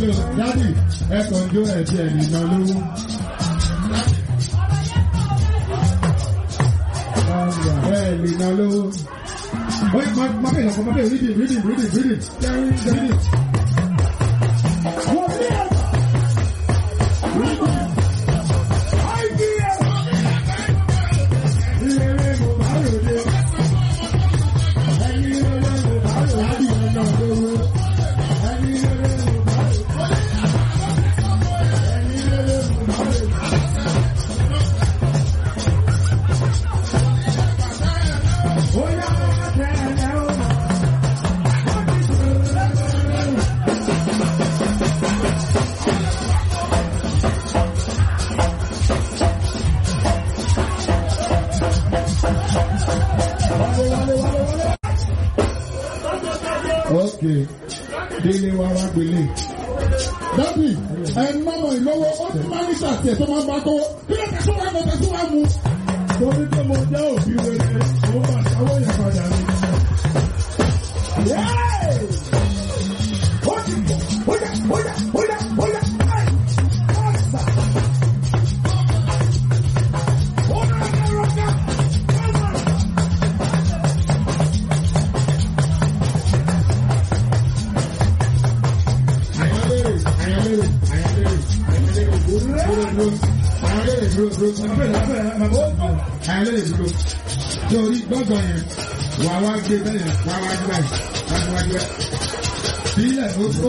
Dádì ẹ̀kọ́ jó ẹ̀jẹ̀ nìkan lówó. Nìkan lówó. Oye, má bẹ̀rẹ̀ reading. Okay, délé wa wá gbélé. Dábì ẹni mọ́mọ́ ìlọ́wọ́ ó ti máa ń ṣàṣẹ tó máa ń bá kọ́. Kí ló tẹ̀sán wá mọ̀ tẹ̀sán wá mu? Torí pé mo jẹ́ òbí rere, mo máa ṣàwọ́ yẹn padà ní. Ó ti bọ̀, bóyá. Torí gbọ́dọ̀ yẹn wà wá gbé bẹ́ẹ̀ wà wá gbé báyìí. Sílẹ̀ ó tó.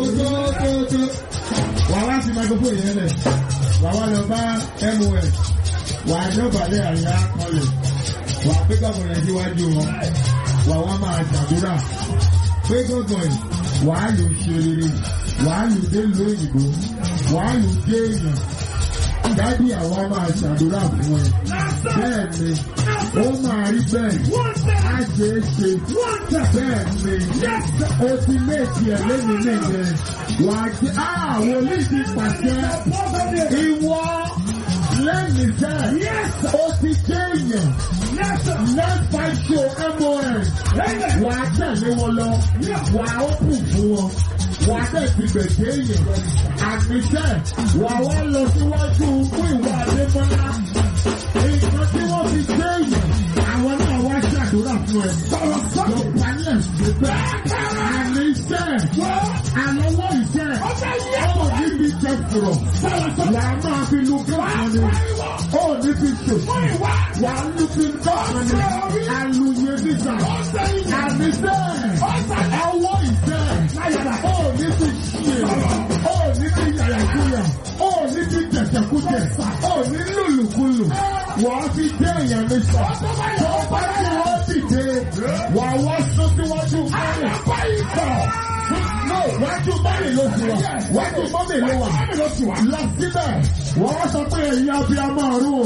Wà wá sí microphone yẹn lẹ̀. Wà wá lọ bá MOS. Wà á jọ́bàlẹ̀ àyà kọlẹ̀. Wà á pé gbọ́dọ̀ yẹn síwájú wọn. Wà wá máa ṣàdúrà. Pé gbọ́dọ̀ yìí wà á lò ṣe rere. Wà á lò dé lóyìnbó. Wà á lò dé èèyàn. Dádì àwọn máa ṣàdúrà fún ẹ. Bẹ́ẹ̀ ni, ó máa rí bẹ́ẹ̀. Á ṣe é ṣe. Bẹ́ẹ̀ ni, o ti méjì ẹ̀ lẹ́nu nìyẹn. Wà á jẹ́ àwọn oníṣì pàṣẹ. Ìwọ lẹ́yìn bẹ́ẹ̀. O ti jẹ́ èèyàn. Next fight show MOS. Wà á tẹ̀lé wọn lọ. Wà á ópù fún wọn. Wà á tẹ̀ ti bẹ̀jẹ̀ èèyàn. Àgbẹ̀jẹ̀ wà wá lọ síwájú fún ìwà Adémọ́lá. Nǹkan tí wọ́n fi gbé èèyàn, àwọn náà wá ṣàdúrà fún ẹ. Lọ parí ẹ̀ síbẹ̀. Àní iṣẹ́ àlọ́wọ́ iṣẹ́ ọmọ níbi jẹ fùrọ̀. Wà á máa fi lu gángan ni. Ó ní fi tòṣì. Wà á lu fi gángan ni. Àlùyé nígbà. Àní iṣẹ́ ọwọ́ iṣẹ́. Ó ní fi ṣe. Ó ní fi yàyàkúyà. Ó ní fi jẹ̀jẹ̀kújẹ̀. Ó ní lùlùkulù. Wà á fi dé èèyàn mi sọ. Tó bá tí wọ́n dìde, wà á wá sún síwájú mọ́mì. No, wájú mọ́mì ló ti wà. Wájú mọ́mì ló wà. Lọ síbẹ̀, wọ́n wá sọ pé èyí abiyamọ ọ̀run o.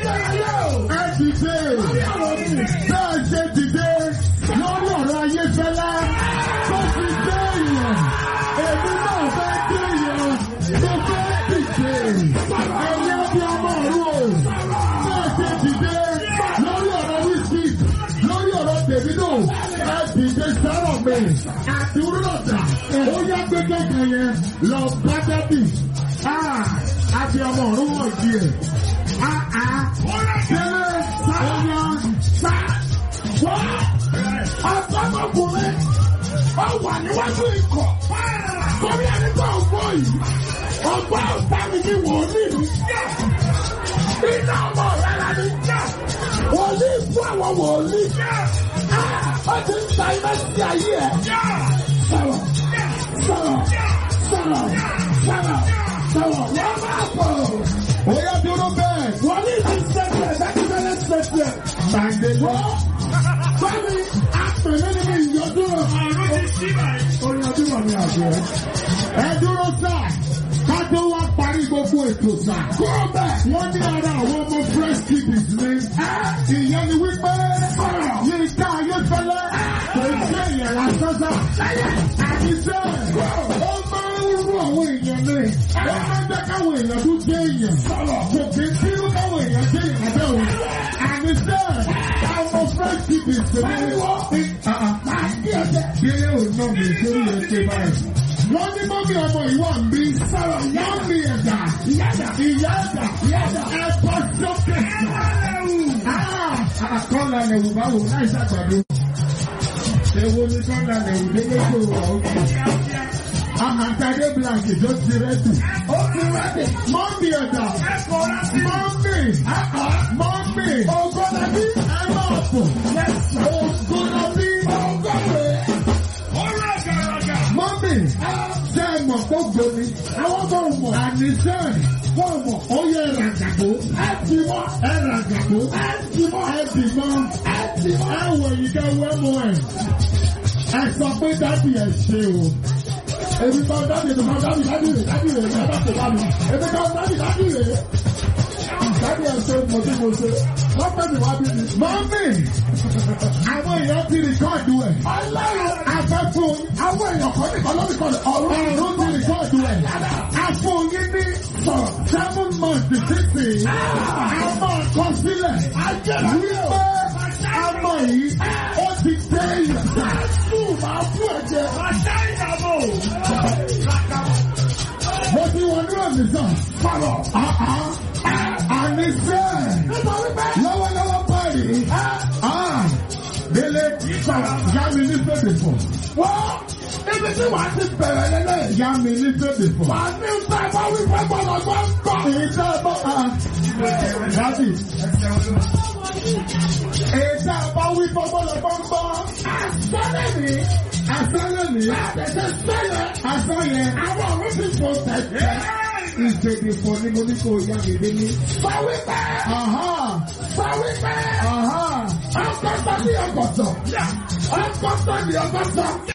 Ẹ dìde. Bẹ́ẹ̀ ṣe dìde lórí ọ̀rọ̀ Ayéfẹ́lẹ́. Tó fi dé èèyàn. Èmi náà fẹ́ dé èèyàn. Tó fẹ́ dìde. Èyí abiyamọ ọ̀run o. Bẹ́ẹ̀ ṣe dìde lórí ọ̀rọ̀ wíṣí. Lórí ọ̀rọ̀ Davido. Ẹ dìde sọ̀rọ̀ mi. Àdúrọ̀dà. Ó yá gbé kẹ̀kẹ́ yẹn lọ bá dẹ́bì. Abiyamọ ọ̀run wọ̀ jí ẹ̀. Tẹ́lẹ̀ sáyà sá. Ọ̀sọ́mọkùnrin ó wà níwájú ikọ̀. Torí ẹni tó ń gbọ́ yìí, ọgbà ọ̀tá mi ní wòlíì mi. Iná ọmọ rẹ̀ la ní. Wòlíì fún àwọn wòlíì. Ó ti ń ta iná sí ayé ẹ̀. Sọ̀rọ̀. Wọ́n máa bọ̀. Ó yá dúró bẹ́ẹ̀. Wòlíì ti ṣẹ̀ṣẹ̀ dákúndẹ́lẹ́ ṣẹ̀ṣẹ̀. Gbàgbé Bámi àpèlé nínú ìyọdúró. Orin ọdún wà ní àjọ. Ẹ dúró sá. Ká tó wá parí gbogbo ètò sá. Kúrò bẹ́ẹ̀. Wọ́n ní ara àwọn ọmọ fresh kiddies ní. Ìyẹn ni wípé Yínká Ayéfẹ́lẹ́ kò jẹ́ ìyàrá sọ́sà. Àdìsẹ́ ó máa ń rú àwọn èèyàn ní. Ó máa ń jẹ́ káwọn èèyàn tó jẹ́ èèyàn. Kò kí n bínú káwọn èèyàn jẹ́ èèyàn bẹ́ẹ̀ o. Àdìsẹ́ àwọn fresh kiddies ní. Délé ò ná mi sórí ẹsẹ̀ báyìí. Wọ́n ní mọ́mí ọmọ ìwà ń bí. Sọ̀rọ̀ mọ́mí ẹ̀dá. Ìyá ẹ̀dá. Ẹ̀kọ́ sókè. Àkọ́lá lẹ̀wù báwo láì ṣàgbàdo. Èwo ni kọ́lá lẹ̀wù lélẹ́gbò wà ó kù. Àmàtàdé blanket tó ti rẹ́dì. Ó ti rẹ́dì. Mọ́mí ẹ̀dá. Mọ́mí. Ògùnàbí. Ẹ máa bọ̀. Ògùnàbí. Mọ́mí. Ṣé ẹ mọ̀ kó gbòmí? Àwọn bọ̀ mọ̀. Àníṣe. Bọ̀ mọ̀. Ó yẹ ràgàbó. Ẹ ti mọ́. Ẹ ràgàbó. Ẹ ti mọ́. Ẹ bì mọ́. Ẹ ti mọ́. Ẹ wọ̀ yìí ká wẹ́ mọ́ ẹ̀. Ẹ sọ pé dábì ẹ̀ ṣe o. Èmi bá dábì rè ní ẹ̀bá tó bá mi. Èmi bá dábì rè. Dábì ẹ̀ ṣe mo tí mo ṣe. Wọ́n fẹ́ mi wá bí mi. Mọ́mí! Àwọn èèyàn ti rìkọ́ọ̀dù ẹ̀. Ọlọ́run afẹ́fún àwọn èèyàn kan nìkan lọ́nìkan ọ̀run ti rìkọ́ọ̀dù ẹ̀. Afún yín ní 7 months sísè. Àmọ́ àkọsílẹ̀. Wípé àmọ́ yìí ó ti dé ìyàtọ̀. Máa fún ẹ̀jẹ̀. Mo ti wọ ní òní sàn. Fọlọ̀. Àníṣe. Lọ́wọ́lọ́wọ́ báyìí. Délé yá mi ní fèdè fún. Wọ́n ibi tí wàá ti bẹ̀rẹ̀ lélẹ̀. Yá mi ní fèdè fún. Wàá ní ìfẹ́ bá wí pé gbọ́dọ̀ gbọ́ ń kọ́. Ìjà bọ́ Dádì. Ìjà bá wí pé gbọ́dọ̀ gbọ́ ń kọ́. Àṣálẹ̀ mi. Àtẹ̀tẹ̀ sẹ́lẹ̀. Àṣálẹ̀. Àwọn ọ̀rọ̀ ti fò tẹ̀tẹ̀. Ìṣèdè fún ni mo ní kò yá mi dé ní. Báwí pẹ́. Báwí pẹ́. Ọkọ̀ sọ ní ọkọ̀ sọ. Ọkọ̀ sọ ní ọkọ̀ sọ.